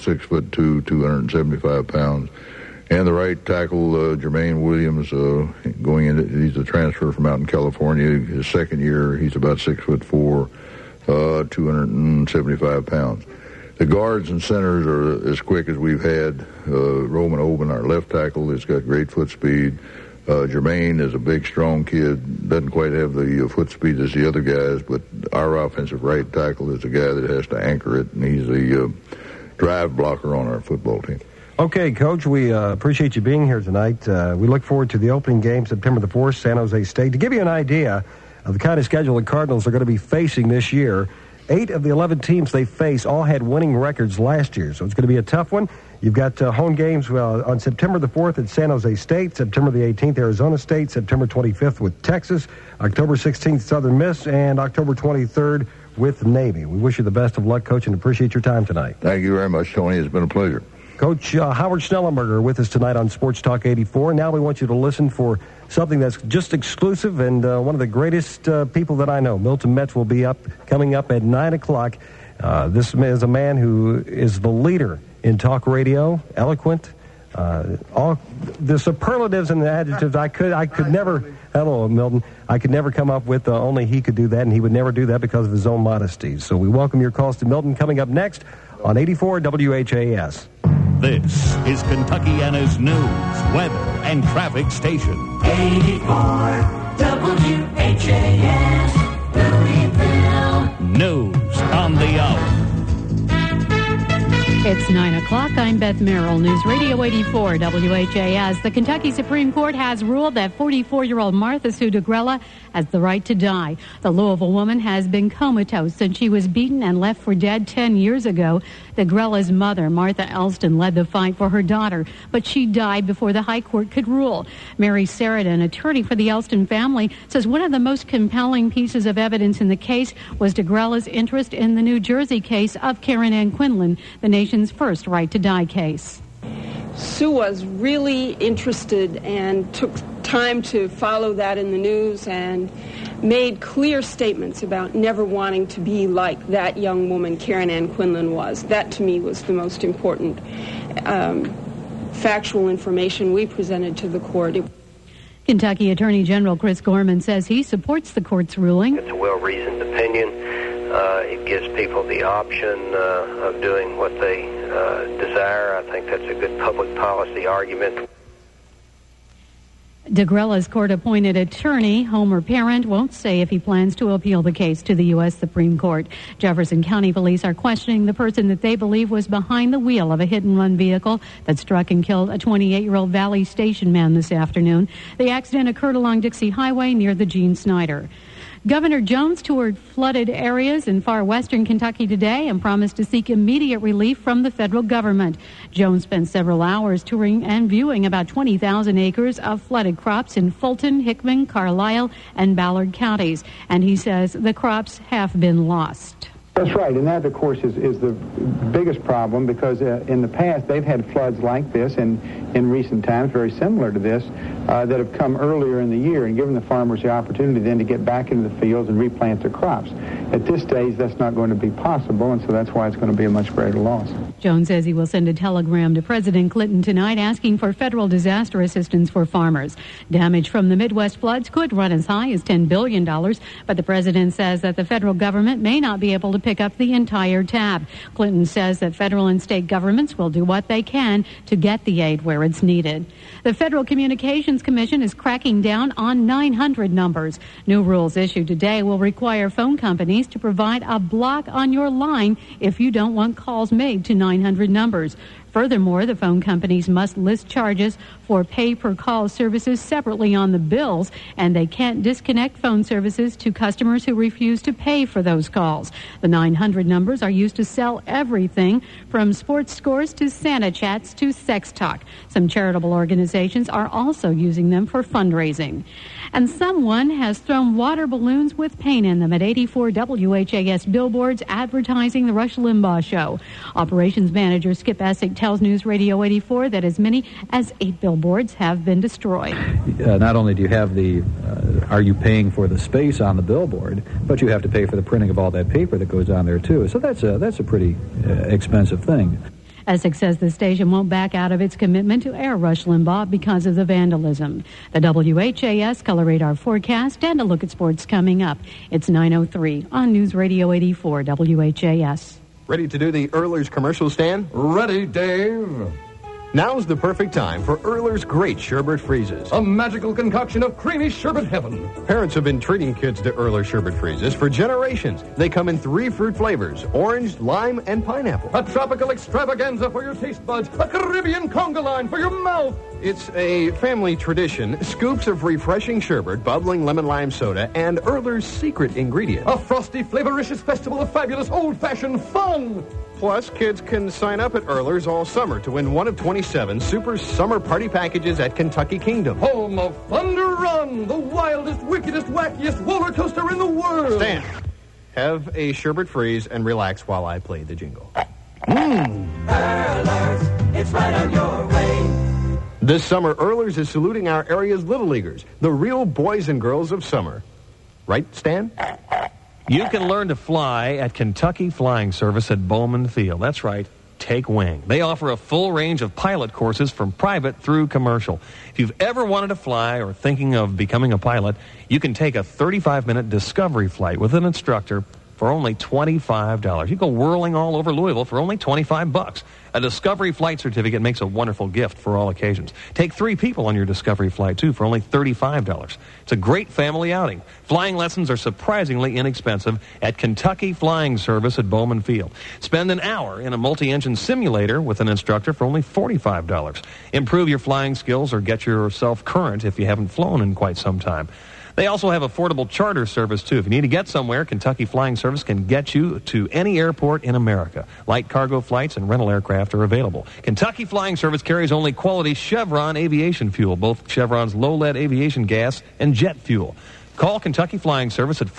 6'2", 275 pounds. And the right tackle, Jermaine Williams, going in, he's a transfer from out in California. His second year, he's about 6'4", 275 pounds. The guards and centers are as quick as we've had. Roman Oben, our left tackle, has got great foot speed. Jermaine is a big, strong kid. Doesn't quite have the foot speed as the other guys, but our offensive right tackle is a guy that has to anchor it, and he's a drive blocker on our football team. Okay, Coach, we appreciate you being here tonight. We look forward to the opening game September the 4th, San Jose State. To give you an idea of the kind of schedule the Cardinals are going to be facing this year, 8 of the 11 teams they face all had winning records last year, so it's going to be a tough one. You've got home games on September the 4th at San Jose State, September the 18th, Arizona State, September 25th with Texas, October 16th, Southern Miss, and October 23rd with Navy. We wish you the best of luck, Coach, and appreciate your time tonight. Thank you very much, Tony. It's been a pleasure. Coach Howard Schnellenberger with us tonight on Sports Talk 84. Now we want you to listen for something that's just exclusive and one of the greatest people that I know. Milton Metz will be coming up at 9 o'clock. This is a man who is the leader in talk radio, eloquent, all the superlatives and the adjectives I could never, hello, Milton, I could never come up with. Only he could do that, and he would never do that because of his own modesty. So we welcome your calls to Milton coming up next on 84 WHAS. This is Kentuckiana's news, weather, and traffic station. 84 WHAS, Louisville. News on the hour. It's 9 o'clock. I'm Beth Merrill, News Radio 84 WHAS. The Kentucky Supreme Court has ruled that 44-year-old Martha Sue DeGrella has the right to die. The Louisville woman has been comatose since she was beaten and left for dead 10 years ago. DeGrella's mother, Martha Elston, led the fight for her daughter, but she died before the High Court could rule. Mary Sheridan, attorney for the Elston family, says one of the most compelling pieces of evidence in the case was DeGrella's interest in the New Jersey case of Karen Ann Quinlan, the nation's first right-to-die case. Sue was really interested and took time to follow that in the news and made clear statements about never wanting to be like that young woman Karen Ann Quinlan was. That, to me, was the most important factual information we presented to the court. Kentucky Attorney General Chris Gorman says he supports the court's ruling. It's a well-reasoned opinion. It gives people the option of doing what they desire. I think that's a good public policy argument. DeGrella's court-appointed attorney, Homer Parent, won't say if he plans to appeal the case to the U.S. Supreme Court. Jefferson County police are questioning the person that they believe was behind the wheel of a hit-and-run vehicle that struck and killed a 28-year-old Valley Station man this afternoon. The accident occurred along Dixie Highway near the Gene Snyder. Governor Jones toured flooded areas in far western Kentucky today and promised to seek immediate relief from the federal government. Jones spent several hours touring and viewing about 20,000 acres of flooded crops in Fulton, Hickman, Carlisle, and Ballard counties. And he says the crops have been lost. That's right, and that, of course, is the biggest problem because in the past they've had floods like this and in recent times, very similar to this, that have come earlier in the year and given the farmers the opportunity then to get back into the fields and replant their crops. At this stage, that's not going to be possible, and so that's why it's going to be a much greater loss. Jones says he will send a telegram to President Clinton tonight asking for federal disaster assistance for farmers. Damage from the Midwest floods could run as high as $10 billion, but the president says that the federal government may not be able to pick up the entire tab. Clinton says that federal and state governments will do what they can to get the aid where it's needed. The Federal Communications Commission is cracking down on 900 numbers. New rules issued today will require phone companies to provide a block on your line if you don't want calls made to 900 numbers. Furthermore, the phone companies must list charges for pay-per-call services separately on the bills, and they can't disconnect phone services to customers who refuse to pay for those calls. The 900 numbers are used to sell everything from sports scores to Santa chats to sex talk. Some charitable organizations are also using them for fundraising. And someone has thrown water balloons with paint in them at 84 WHAS billboards advertising the Rush Limbaugh Show. Operations manager Skip Essick tells News Radio 84 that as many as 8 billboards have been destroyed. Not only do you have are you paying for the space on the billboard, but you have to pay for the printing of all that paper that goes on there too. So that's a pretty expensive thing. Essex says the station won't back out of its commitment to air Rush Limbaugh because of the vandalism. The WHAS Color Radar forecast and a look at sports coming up. It's 9:03 on News Radio 84 WHAS. Ready to do the Earler's commercial, Stan? Ready, Dave. Now's the perfect time for Earler's Great Sherbet Freezes. A magical concoction of creamy sherbet heaven. Parents have been treating kids to Earler Sherbet Freezes for generations. They come in 3 fruit flavors, orange, lime, and pineapple. A tropical extravaganza for your taste buds. A Caribbean conga line for your mouth. It's a family tradition. Scoops of refreshing sherbet, bubbling lemon lime soda, and Earler's secret ingredient. A frosty, flavoricious festival of fabulous old-fashioned fun. Plus, kids can sign up at Earler's all summer to win one of 27 super summer party packages at Kentucky Kingdom. Home of Thunder Run, the wildest, wickedest, wackiest roller coaster in the world. Stan, have a sherbet freeze and relax while I play the jingle. Earler's, it's right on your way. This summer, Earler's is saluting our area's Little Leaguers, the real boys and girls of summer. Right, Stan? You can learn to fly at Kentucky Flying Service at Bowman Field. That's right, take wing. They offer a full range of pilot courses from private through commercial. If you've ever wanted to fly or thinking of becoming a pilot, you can take a 35-minute discovery flight with an instructor for only $25. You go whirling all over Louisville for only $25. A Discovery Flight Certificate makes a wonderful gift for all occasions. Take 3 people on your Discovery flight, too, for only $35. It's a great family outing. Flying lessons are surprisingly inexpensive at Kentucky Flying Service at Bowman Field. Spend an hour in a multi-engine simulator with an instructor for only $45. Improve your flying skills or get yourself current if you haven't flown in quite some time. They also have affordable charter service, too. If you need to get somewhere, Kentucky Flying Service can get you to any airport in America. Light cargo flights and rental aircraft are available. Kentucky Flying Service carries only quality Chevron aviation fuel, both Chevron's low-lead aviation gas and jet fuel. Call Kentucky Flying Service at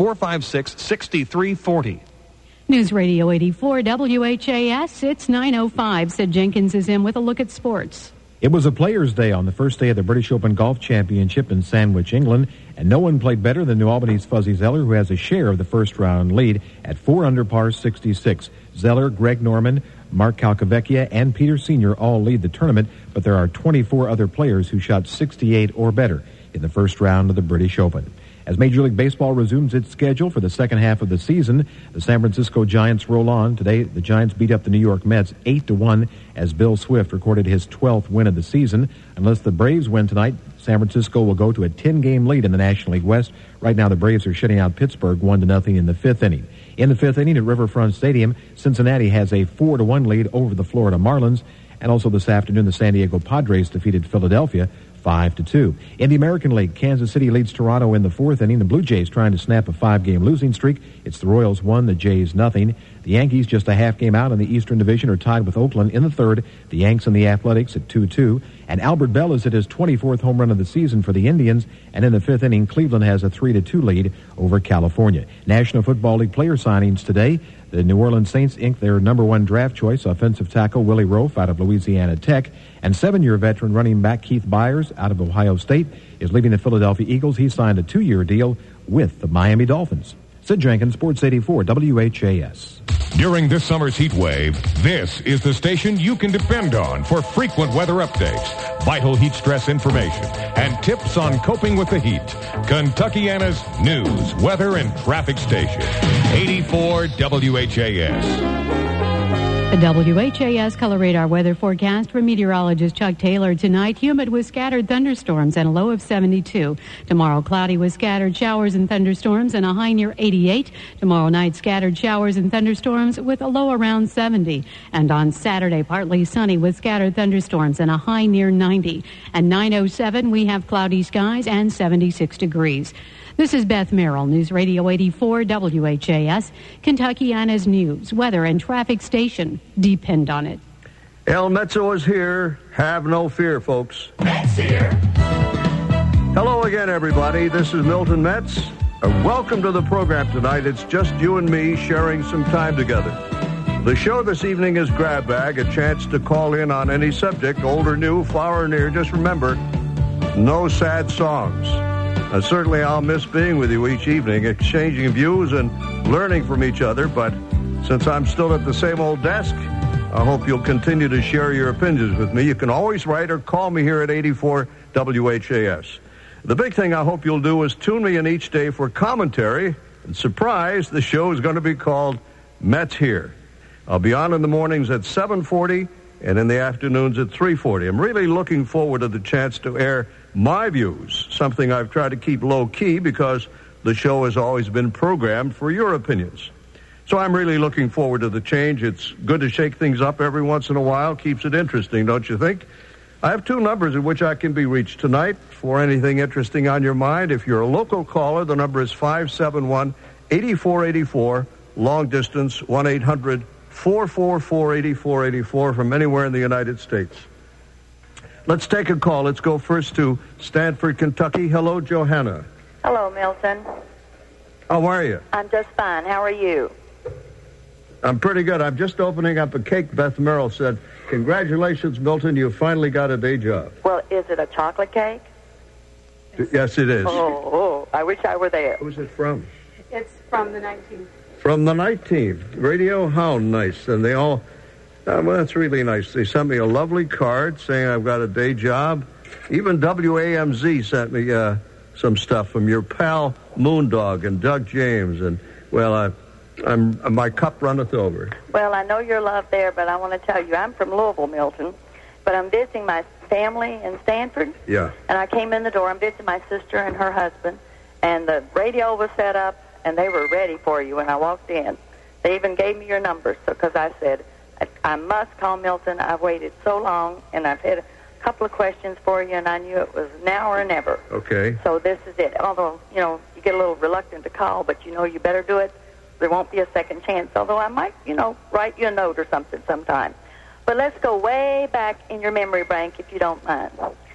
456-6340. News Radio 84 WHAS, it's 9:05. Sid Jenkins is in with a look at sports. It was a Players' Day on the first day of the British Open Golf Championship in Sandwich, England, and no one played better than New Albany's Fuzzy Zeller, who has a share of the first-round lead at 4 under par 66. Zeller, Greg Norman, Mark Calcavecchia, and Peter Sr. all lead the tournament, but there are 24 other players who shot 68 or better in the first round of the British Open. As Major League Baseball resumes its schedule for the second half of the season, the San Francisco Giants roll on. Today, the Giants beat up the New York Mets 8-1 as Bill Swift recorded his 12th win of the season. Unless the Braves win tonight, San Francisco will go to a 10-game lead in the National League West. Right now, the Braves are shutting out Pittsburgh 1-0 in the 5th inning. In the 5th inning at Riverfront Stadium, Cincinnati has a 4-1 lead over the Florida Marlins. And also this afternoon, the San Diego Padres defeated Philadelphia 5-2. In the American League, Kansas City leads Toronto in the 4th inning. The Blue Jays trying to snap a 5-game losing streak. It's the Royals 1, the Jays nothing. The Yankees just a half game out in the Eastern Division are tied with Oakland in the 3rd. The Yanks and the Athletics at 2-2. And Albert Bell is at his 24th home run of the season for the Indians. And in the 5th inning, Cleveland has a 3-2 lead over California. National Football League player signings today. The New Orleans Saints inked their number 1 draft choice, offensive tackle Willie Roaf out of Louisiana Tech. And 7-year veteran running back Keith Byers out of Ohio State is leaving the Philadelphia Eagles. He signed a 2-year deal with the Miami Dolphins. Sid Jenkins, Sports 84, WHAS. During this summer's heat wave, this is the station you can depend on for frequent weather updates, vital heat stress information, and tips on coping with the heat. Kentuckiana's news, weather, and traffic station. 84 WHAS. The WHAS Color Radar weather forecast from meteorologist Chuck Taylor. Tonight, humid with scattered thunderstorms and a low of 72. Tomorrow, cloudy with scattered showers and thunderstorms and a high near 88. Tomorrow night, scattered showers and thunderstorms with a low around 70. And on Saturday, partly sunny with scattered thunderstorms and a high near 90. At 9:07, we have cloudy skies and 76 degrees. This is Beth Merrill, News Radio 84 WHAS, Kentuckiana's news, weather, and traffic station. Depend on it. El Mezzo is here. Have no fear, folks. That's here. Hello again, everybody. This is Milton Metz. Welcome to the program tonight. It's just you and me sharing some time together. The show this evening is Grab Bag, a chance to call in on any subject, old or new, far or near. Just remember, no sad songs. Certainly I'll miss being with you each evening, exchanging views and learning from each other, but since I'm still at the same old desk, I hope you'll continue to share your opinions with me. You can always write or call me here at 84 WHAS. The big thing I hope you'll do is tune me in each day for commentary. And surprise, the show is going to be called Mets Here. I'll be on in the mornings at 7:40 and in the afternoons at 3:40. I'm really looking forward to the chance to air my views, something I've tried to keep low-key because the show has always been programmed for your opinions. So I'm really looking forward to the change. It's good to shake things up every once in a while. Keeps it interesting, don't you think? I have two numbers at which I can be reached tonight for anything interesting on your mind. If you're a local caller, the number is 571-8484, long distance 1-800-444-8484 from anywhere in the United States. Let's take a call. Let's go first to Stanford, Kentucky. Hello, Johanna. Hello, Milton. How are you? I'm just fine. How are you? I'm pretty good. I'm just opening up a cake. Beth Merrill said, "Congratulations, Milton. You finally got a day job." Well, is it a chocolate cake? Yes, it is. Oh, I wish I were there. Who's it from? It's from the 19th. From the 19th. Radio Hound, nice. And they all, well, that's really nice. They sent me a lovely card saying I've got a day job. Even WAMZ sent me some stuff from your pal Moondog and Doug James. And, well, my cup runneth over. Well, I know your love there, but I want to tell you, I'm from Louisville, Milton, but I'm visiting my family in Stanford. Yeah. And I came in the door. I'm visiting my sister and her husband, and the radio was set up, and they were ready for you when I walked in. They even gave me your number, because I said, I must call Milton. I've waited so long, and I've had a couple of questions for you, and I knew it was now or never. Okay. So this is it. Although, you get a little reluctant to call, but you better do it. There won't be a second chance, although I might, write you a note or something sometime. But let's go way back in your memory bank, if you don't mind.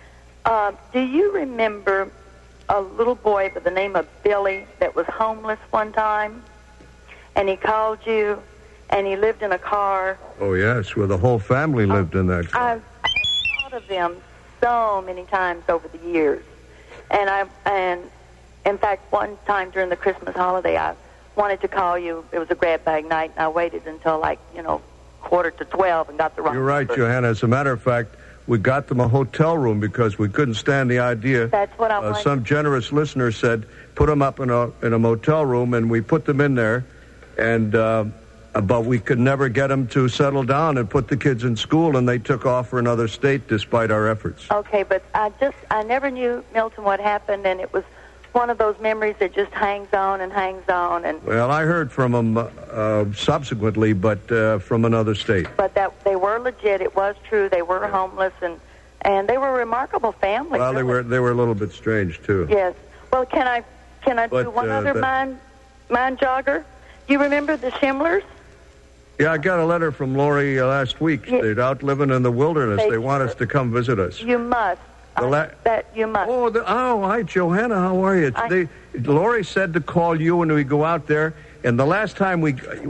Do you remember a little boy by the name of Billy that was homeless one time? And he called you, and he lived in a car. Oh, yes, where the whole family lived in that car. I've thought of them so many times over the years. And in fact, one time during the Christmas holiday, I wanted to call you. It was a grab bag night, and I waited until 11:45 and got the wrong You're right, number. Johanna. As a matter of fact, we got them a hotel room because we couldn't stand the idea. That's what I wanted. Some generous listener said, put them up in a motel room, and we put them in there, and but we could never get them to settle down and put the kids in school, and they took off for another state despite our efforts. Okay, but I never knew, Milton, what happened, and it was one of those memories that just hangs on and hangs on. And well, I heard from them subsequently, but from another state. But that they were legit. It was true. They were homeless, and they were a remarkable family. Well, really. they were a little bit strange too. Yes. Well, can I do one other mind jogger? Do you remember the Schimlers? Yeah, I got a letter from Lori last week. Yeah. They're out living in the wilderness. They want us to come visit us. You must. That you must. Oh, hi, Johanna. How are you? Lori said to call you when we go out there. And the last time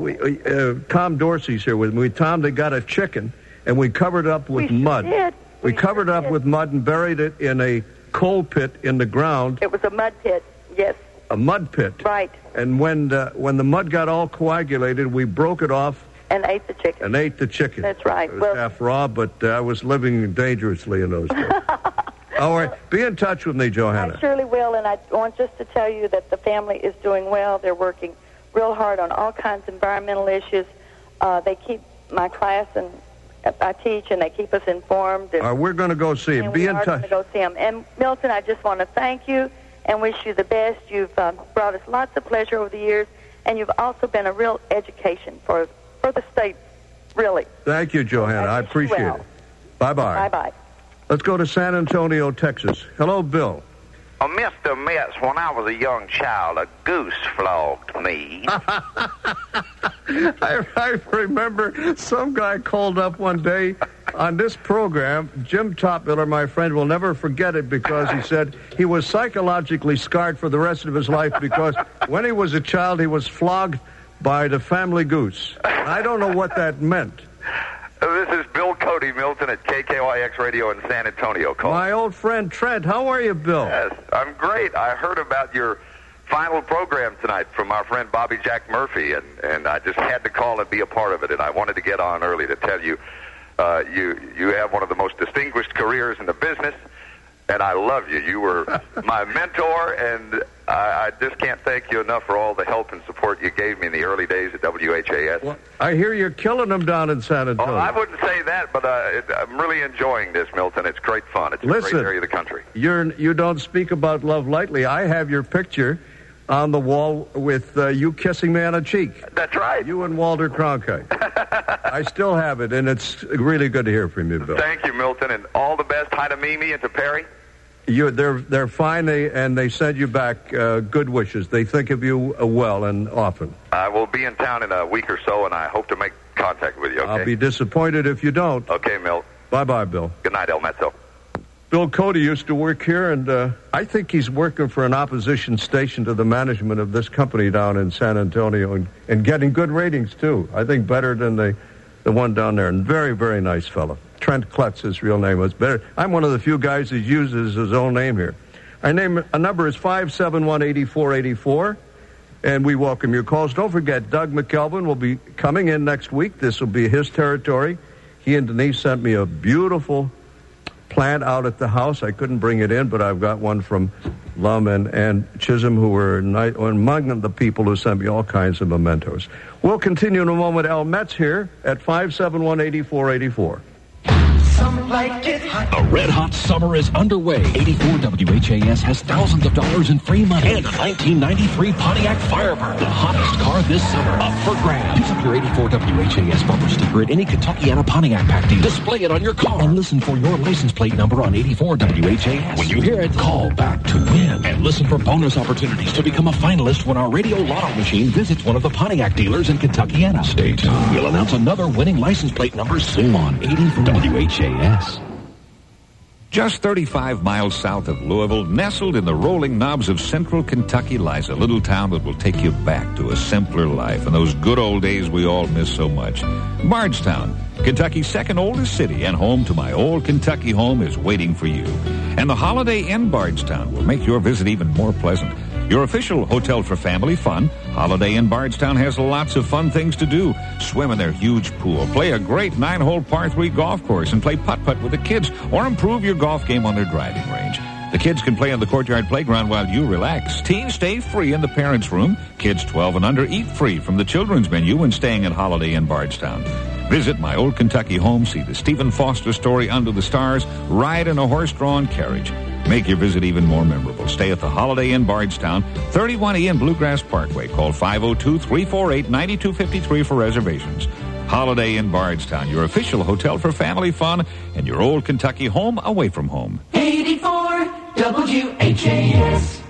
Tom Dorsey's here with me. Tom, they got a chicken, and we covered it up with mud. Did. We covered it up with mud and buried it in a coal pit in the ground. It was a mud pit. Yes. A mud pit. Right. And when the mud got all coagulated, we broke it off. And ate the chicken. That's right. It was half raw, but I was living dangerously in those days. All right. Be in touch with me, Johanna. I surely will, and I want just to tell you that the family is doing well. They're working real hard on all kinds of environmental issues. They keep my class, and I teach, and they keep us informed. And, we're going to go see him. Be in touch. We're going to go see him. And, Milton, I just want to thank you and wish you the best. You've brought us lots of pleasure over the years, and you've also been a real education for the state, really. Thank you, Johanna. I appreciate it. Bye-bye. Bye-bye. Let's go to San Antonio, Texas. Hello, Bill. Mr. Metz, when I was a young child, a goose flogged me. I remember some guy called up one day on this program. Jim Topmiller, my friend, will never forget it because he said he was psychologically scarred for the rest of his life because when he was a child, he was flogged by the family goose. I don't know what that meant. This is Bill Cody, Milton, at KKYX Radio in San Antonio. My old friend Trent. How are you, Bill? Yes, I'm great. I heard about your final program tonight from our friend Bobby Jack Murphy, and I just had to call and be a part of it, and I wanted to get on early to tell you, you have one of the most distinguished careers in the business, and I love you. You were my mentor, and I just can't thank you enough for all the help and support you gave me in the early days at WHAS. Well, I hear you're killing them down in San Antonio. Oh, I wouldn't say that, but I'm really enjoying this, Milton. It's great fun. It's a great area of the country. You don't speak about love lightly. I have your picture on the wall with you kissing me on a cheek. That's right. You and Walter Cronkite. I still have it, and it's really good to hear from you, Bill. Thank you, Milton, and all the best. Hi to Mimi and to Perry. They're fine, and they send you back good wishes. They think of you well and often. I will be in town in a week or so, and I hope to make contact with you, okay? I'll be disappointed if you don't. Okay, Milt. Bye-bye, Bill. Good night, El Mezzo. Bill Cody used to work here, and I think he's working for an opposition station to the management of this company down in San Antonio and getting good ratings, too. I think better than the one down there. And very, very nice fellow. Trent Klutz, his real name was. Better. I'm one of the few guys who uses his own name here. Our number is 571-8484, and we welcome your calls. Don't forget, Doug McKelvin will be coming in next week. This will be his territory. He and Denise sent me a beautiful plant out at the house. I couldn't bring it in, but I've got one from Lum and Chisholm, who were among the people who sent me all kinds of mementos. We'll continue in a moment. Al Metz here at 571-8484. A red-hot summer is underway. 84 WHAS has thousands of dollars in free money and a 1993 Pontiac Firebird, the hottest car this summer, up for grabs. Use up your 84 WHAS bumper sticker at any Kentuckiana Pontiac pack deal. Display it on your car and listen for your license plate number on 84 WHAS. When you hear it, call back to win and listen for bonus opportunities to become a finalist when our radio lotto machine visits one of the Pontiac dealers in Kentuckiana. Stay tuned. We'll announce another winning license plate number soon on 84 WHAS. Just 35 miles south of Louisville, nestled in the rolling knobs of central Kentucky, lies a little town that will take you back to a simpler life and those good old days we all miss so much. Bardstown, Kentucky's second oldest city and home to my old Kentucky home, is waiting for you. And the Holiday Inn Bardstown will make your visit even more pleasant. Your official hotel for family fun, Holiday Inn Bardstown has lots of fun things to do. Swim in their huge pool, play a great 9-hole par 3 golf course, and play putt-putt with the kids, or improve your golf game on their driving range. The kids can play on the courtyard playground while you relax. Teens stay free in the parents' room. Kids 12 and under eat free from the children's menu when staying at Holiday Inn Bardstown. Visit my old Kentucky home, see the Stephen Foster story Under the Stars, ride in a horse-drawn carriage. Make your visit even more memorable. Stay at the Holiday Inn Bardstown, 31E and Bluegrass Parkway. Call 502-348-9253 for reservations. Holiday Inn Bardstown, your official hotel for family fun and your old Kentucky home away from home. 84 WHAS.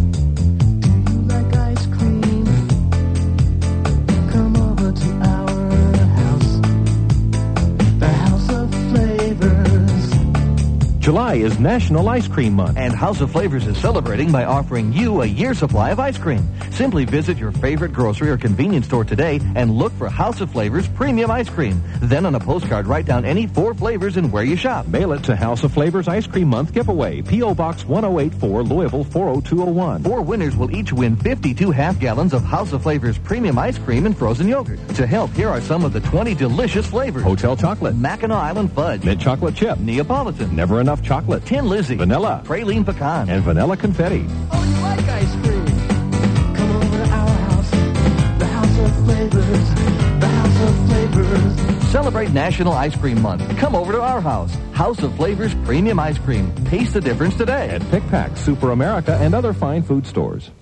July is National Ice Cream Month, and House of Flavors is celebrating by offering you a year's supply of ice cream. Simply visit your favorite grocery or convenience store today and look for House of Flavors Premium Ice Cream. Then on a postcard, write down any 4 flavors and where you shop. Mail it to House of Flavors Ice Cream Month giveaway, P.O. Box 1084, Louisville 40201. 4 winners will each win 52 half-gallons of House of Flavors Premium Ice Cream and frozen yogurt. To help, here are some of the 20 delicious flavors. Hotel Chocolate, Mackinac Island Fudge, Mint Chocolate Chip, Neapolitan, Never Enough Chocolate, Tin Lizzy, Vanilla, Praline Pecan, and Vanilla Confetti. Oh, you like ice cream? Come over to our house, the House of Flavors, the House of Flavors. Celebrate National Ice Cream Month. Come over to our house, House of Flavors Premium Ice Cream. Taste the difference today. At Pick Pack, Super America, and other fine food stores.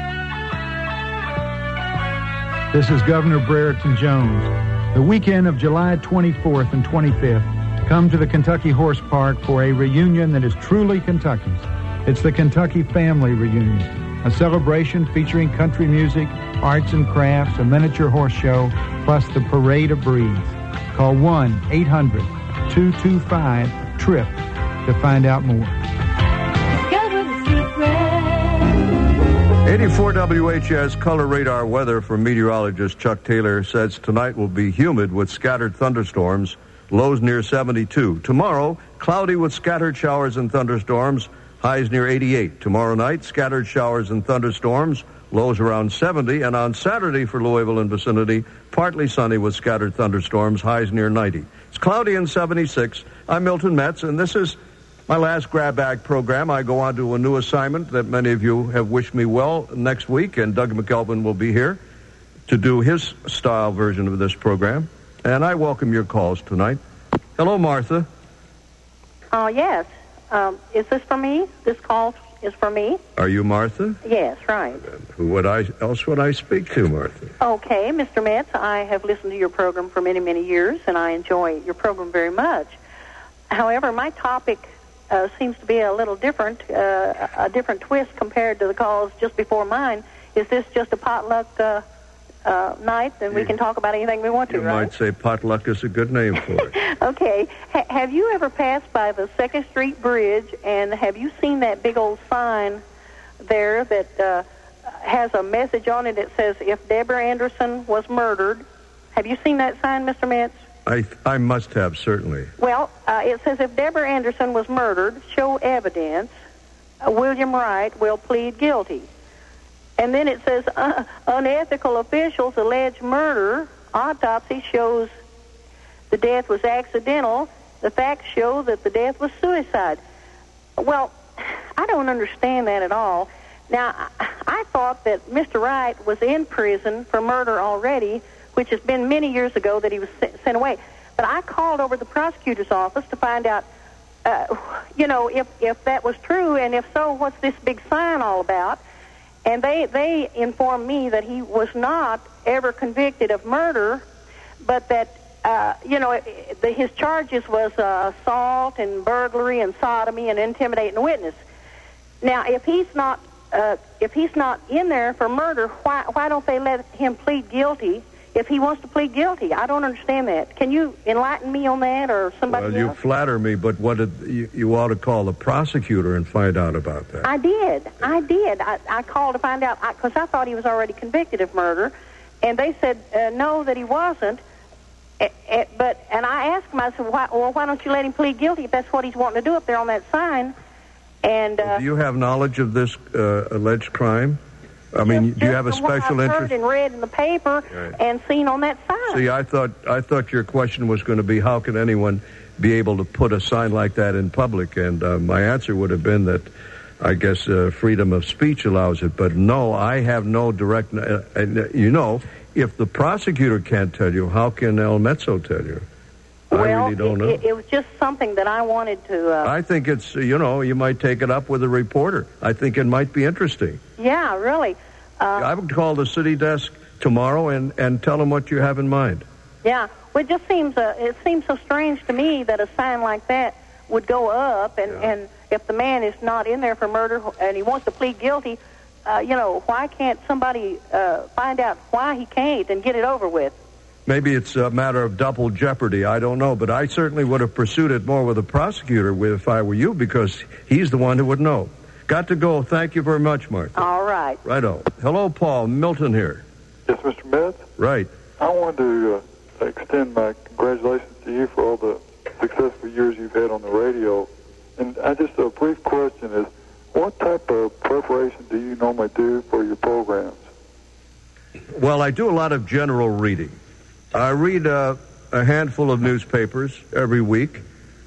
This is Governor Brereton Jones. The weekend of July 24th and 25th, come to the Kentucky Horse Park for a reunion that is truly Kentucky's. It's the Kentucky Family Reunion, a celebration featuring country music, arts and crafts, a miniature horse show, plus the Parade of Breeds. Call 1-800-225-TRIP to find out more. 84 WHS Color Radar weather from meteorologist Chuck Taylor says tonight will be humid with scattered thunderstorms, lows near 72. Tomorrow, cloudy with scattered showers and thunderstorms, highs near 88. Tomorrow night, scattered showers and thunderstorms, Lows around 70. And on Saturday for Louisville and vicinity, partly sunny with scattered thunderstorms, highs near 90. It's cloudy and 76. I'm Milton Metz, and this is my last Grab Bag program. I go on to a new assignment that many of you have wished me well next week, and Doug McElvin will be here to do his style version of this program. And I welcome your calls tonight. Hello, Martha. Oh, yes. Is this for me? This call is for me? Are you Martha? Yes, right. Who else would I speak to, Martha? Okay, Mr. Metz, I have listened to your program for many, many years, and I enjoy your program very much. However, my topic seems to be a little different, a different twist compared to the calls just before mine. Is this just a potluck night, and we can talk about anything we want to, right? You might say potluck is a good name for it. Okay. Have you ever passed by the 2nd Street Bridge, and have you seen that big old sign there that has a message on it that says, if Deborah Anderson was murdered? Have you seen that sign, Mr. Metz? I must have, certainly. Well, it says, if Deborah Anderson was murdered, show evidence, William Wright will plead guilty. And then it says, unethical officials allege murder. Autopsy shows the death was accidental. The facts show that the death was suicide. Well, I don't understand that at all. Now, I thought that Mr. Wright was in prison for murder already, which has been many years ago that he was sent away. But I called over the prosecutor's office to find out, if that was true, and if so, what's this big sign all about? And they informed me that he was not ever convicted of murder, but that, his charges was assault and burglary and sodomy and intimidating a witness. Now, if he's not in there for murder, why don't they let him plead guilty if he wants to plead guilty? I don't understand that. Can you enlighten me on that, or somebody else? Well, you flatter me, but you ought to call the prosecutor and find out about that. I did. I called to find out, because I thought he was already convicted of murder, and they said no, that he wasn't. And I asked him, I said, why don't you let him plead guilty if that's what he's wanting to do up there on that sign? And do you have knowledge of this alleged crime? I mean, do you have a special interest? I've heard and read in the paper and seen on that sign. See, I thought your question was going to be, how can anyone be able to put a sign like that in public? And my answer would have been that I guess freedom of speech allows it. But no, I have no direct... if the prosecutor can't tell you, how can El Mezzo tell you? I really don't know. It was just something that I wanted to... I think it's, you might take it up with a reporter. I think it might be interesting. Yeah, really. I would call the city desk tomorrow and tell them what you have in mind. Yeah, well, it just seems so strange to me that a sign like that would go up, and if the man is not in there for murder and he wants to plead guilty, why can't somebody find out why he can't and get it over with? Maybe it's a matter of double jeopardy. I don't know, but I certainly would have pursued it more with the prosecutor if I were you, because he's the one who would know. Got to go. Thank you very much, Martha. All right. Righto. Hello, Paul. Milton here. Yes, Mr. Metz? Right. I wanted to extend my congratulations to you for all the successful years you've had on the radio. And just a brief question is, what type of preparation do you normally do for your programs? Well, I do a lot of general reading. I read a handful of newspapers every week.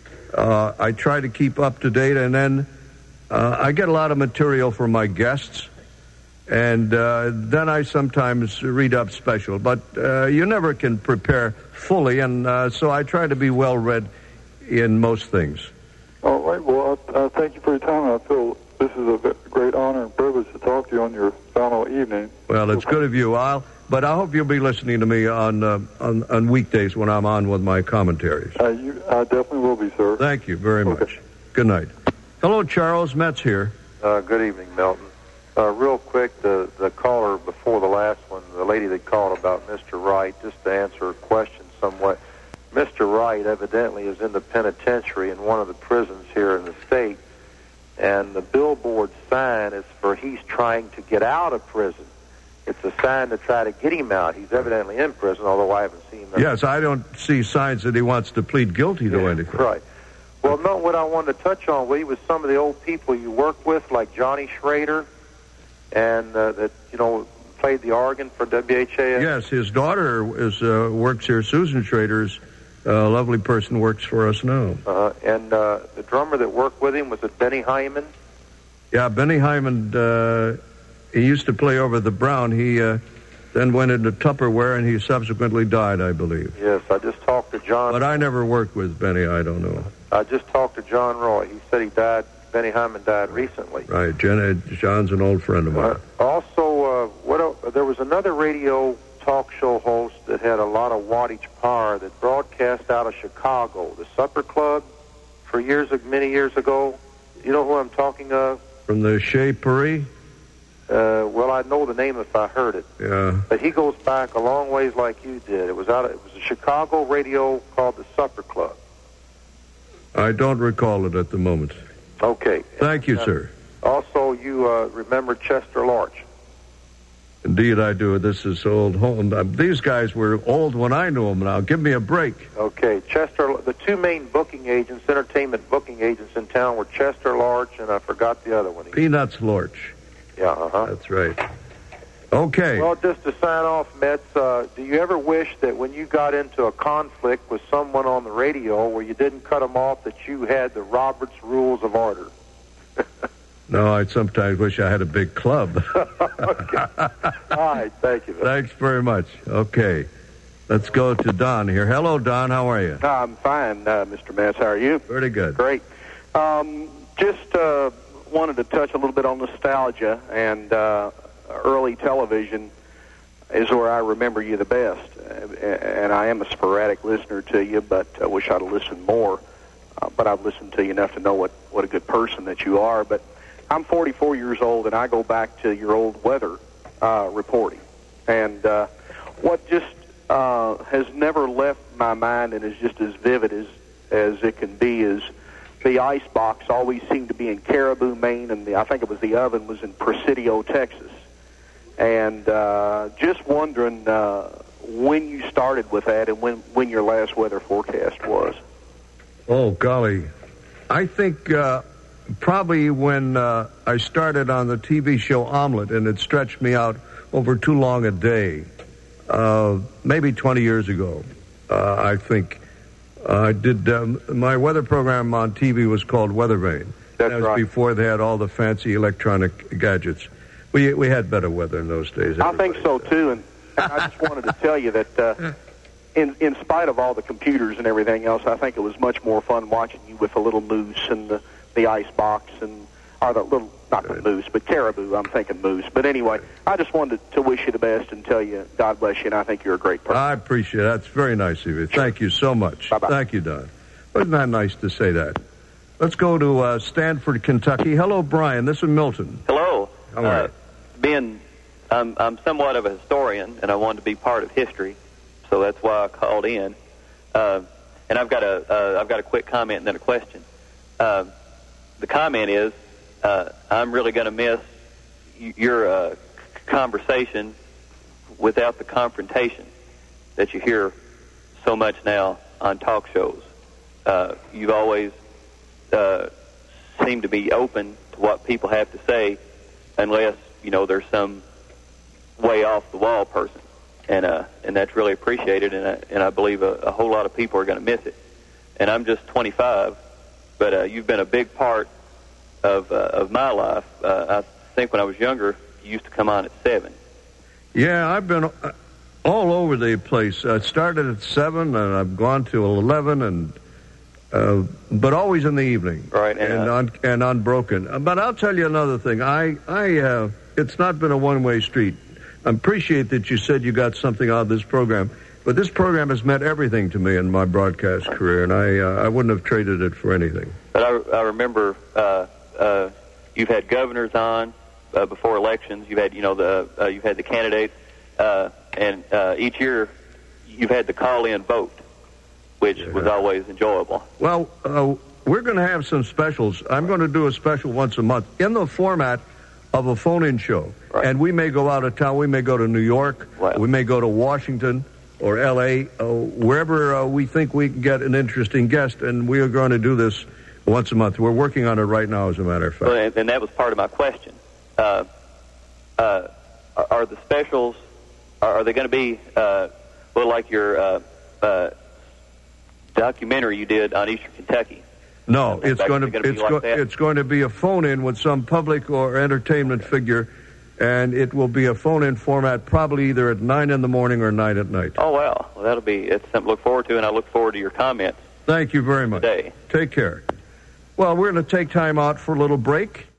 I try to keep up to date, and then I get a lot of material from my guests, and then I sometimes read up special. But you never can prepare fully, and so I try to be well-read in most things. All right. Well, thank you for your time. I feel this is a great honor and privilege to talk to you on your final evening. Well, it's good of you. But I hope you'll be listening to me on weekdays when I'm on with my commentaries. I definitely will be, sir. Thank you very much. Good night. Hello, Charles Metz here. Good evening, Milton. Real quick, the caller before the last one, the lady that called about Mr. Wright, just to answer her question somewhat. Mr. Wright evidently is in the penitentiary in one of the prisons here in the state, and the billboard sign is for he's trying to get out of prison. It's a sign to try to get him out. He's evidently in prison, although I haven't seen them. Yes, I don't see signs that he wants to plead guilty to anything. Right. Well, no, what I wanted to touch on, Lee, was some of the old people you work with, like Johnny Schrader. and that, played the organ for WHAS? Yes, his daughter works here. Susan Schrader's a lovely person, works for us now. And the drummer that worked with him, was it Benny Hyman? Yeah, Benny Hyman, he used to play over the Brown. He then went into Tupperware, and he subsequently died, I believe. Yes, I just talked to John. But I never worked with Benny, I don't know. I just talked to John Roy. He said he died, Benny Hyman died recently. Right, John's an old friend of mine. Also, there was another radio talk show host that had a lot of wattage power that broadcast out of Chicago, the Supper Club, for many years ago. You know who I'm talking of? From the Chez Paris? Well, I'd know the name if I heard it. Yeah. But he goes back a long ways like you did. It was a Chicago radio called the Supper Club. I don't recall it at the moment. Okay. Thank you, sir. Also, you remember Chester Lorch. Indeed, I do. This is old home. These guys were old when I knew them. Now, give me a break. Okay, the two main booking agents, entertainment booking agents in town were Chester Lorch, and I forgot the other one. Peanuts Lorch. Yeah, That's right. Okay. Well, just to sign off, Metz, do you ever wish that when you got into a conflict with someone on the radio where you didn't cut them off, that you had the Robert's Rules of Order? No, I sometimes wish I had a big club. Okay. All right, thank you. Thanks very much. Okay. Let's go to Don here. Hello, Don. How are you? I'm fine, Mr. Metz. How are you? Pretty good. Great. Just wanted to touch a little bit on nostalgia, and early television is where I remember you the best. And I am a sporadic listener to you, but I wish I'd have listened more. But I've listened to you enough to know what a good person that you are. But I'm 44 years old, and I go back to your old weather reporting. And what just has never left my mind and is just as vivid as it can be is the ice box always seemed to be in Caribou, Maine, and I think it was the oven was in Presidio, Texas. And just wondering when you started with that and when your last weather forecast was. Oh, golly. I think probably when I started on the TV show Omelette, and it stretched me out over too long a day, maybe 20 years ago, I think. I did my weather program on TV was called Weather Vane. That's that was right. Before they had all the fancy electronic gadgets. We had better weather in those days. I think so, too, and I just wanted to tell you that in spite of all the computers and everything else, I think it was much more fun watching you with the little moose and the ice box or the little, not the moose, but Caribou. I'm thinking moose. But anyway, I just wanted to wish you the best and tell you God bless you, and I think you're a great person. I appreciate it. That's very nice of you. Thank you so much. Bye-bye. Thank you, Don. Wasn't that nice to say that? Let's go to Stanford, Kentucky. Hello, Brian. This is Milton. Hello. How are you? I'm somewhat of a historian, and I wanted to be part of history, so that's why I called in. And I've got a quick comment and then a question. The comment is, I'm really going to miss your conversation without the confrontation that you hear so much now on talk shows. You've always seemed to be open to what people have to say, unless there's some way off the wall person, and that's really appreciated, and I believe a whole lot of people are going to miss it. And I'm just 25, but you've been a big part of my life. I think when I was younger, you used to come on at 7. Yeah, I've been all over the place. I started at 7, and I've gone to 11, and but always in the evening, right? And unbroken. But I'll tell you another thing. It's not been a one-way street. I appreciate that you said you got something out of this program, but this program has meant everything to me in my broadcast career, and I wouldn't have traded it for anything. But I remember you've had governors on before elections. You've had you've had the candidates, and each year you've had the call-in vote, which was always enjoyable. Well, we're going to have some specials. I'm going to do a special once a month in the format of a phone-in show. Right. And we may go out of town. We may go to New York. Right. We may go to Washington or L.A., wherever we think we can get an interesting guest, and we are going to do this once a month. We're working on it right now, as a matter of fact. Well, and that was part of my question. are the specials? Are they going to be like your documentary you did on Eastern Kentucky? No, it's going to be a phone-in with some public or entertainment figure, and it will be a phone-in format, probably either at 9 in the morning or 9 at night. Oh, wow. Well, it's something to look forward to, and I look forward to your comments. Thank you very much. Today. Take care. Well, we're going to take time out for a little break.